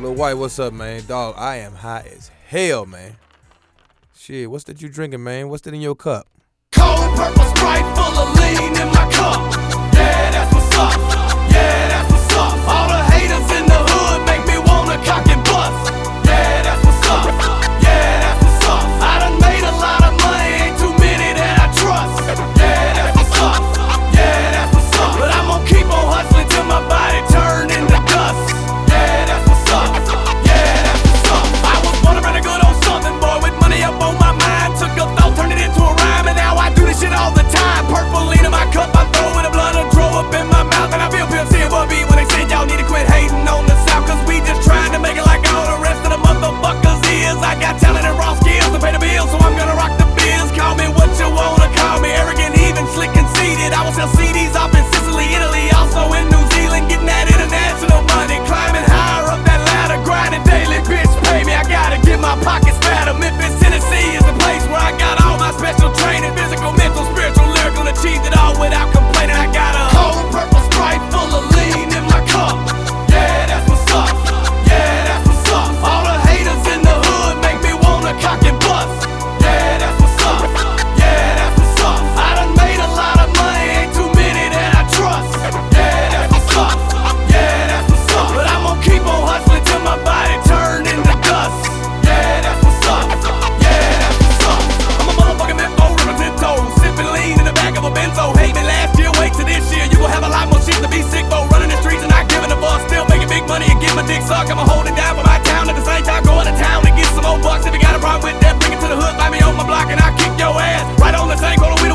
Lil White, what's up, man? Dog, I am high as hell, man. Shit, what's that you drinking, man? What's that in your cup? Cold purple Sprite full of lean in my cup. Yeah, that's what's up. Yeah, that's what's up. All the haters in the hood make me wanna cock and bust. Yeah, that's what's up. Yeah, that's what's up. I done made a lot of money, ain't too many that I trust. Yeah, that's what's up. Yeah, that's what's up. But I'm gonna keep on hustling till my body turn into dust. Yeah, that's what's up. Yeah, that's what's up. I was born around a good old Southern boy with money up on my mind. Took a thought, turned it into a rhyme, and now I do this shit all the time. Purple lean in my cup, I throw it, the blood will draw up in my mouth. And I feel Pimp C above me when they say y'all need to quit hating on the South, cause we just trying to make it like all the rest of the motherfuckers is. I got talent and raw skills to pay the bills, so I'm gonna rock the biz. Call me what you wanna call me, arrogant, even slick conceited. I will sell CDs off in Sicily, Italy, also in New Zealand, getting that international money, climbing higher up that ladder, grinding daily, bitch pay me, I gotta get my pockets fatter. Memphis, Tennessee is the place where I got all my special training, physical, mental, spiritual, lyrical, achieved it all without complaining. I got a cold purple Sprite full of lean in my cup. Yeah, that's what's up. Yeah, that's what's up. All the haters in the hood make me wanna cock and bust. Yeah, that's what's up. Yeah, that's what's up. I done made a lot of money, ain't too many that I trust. Yeah, that's what's up. Yeah, that's what's up. But I'm gonna keep on hustling till my body turn into dust. Yeah, that's what's up. Yeah, that's what's up. I'm a motherfucking Memphis represento, sipping lean in the back of a Benzo. Hate me last year, wait till this year. You gon' have a lot more shit to be sick for. Running the streets and not giving a fuck. Still making big money and get my dick sucked. I'ma hold it down for my town at the same time going to town and get some more bucks. If you got a problem with that, bring it to the hood, find me on my block and I'll kick your ass. Right on the same corner, we